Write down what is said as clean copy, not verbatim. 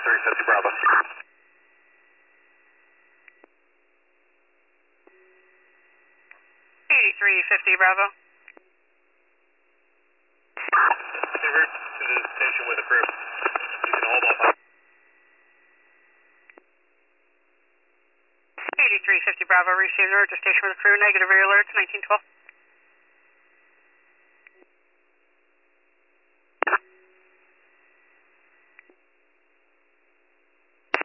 8350 Bravo. 8350 Bravo. En route to the station with a crew. Using all ball. 8350 Bravo, received alert to station with a crew, negative rear alert, 1912.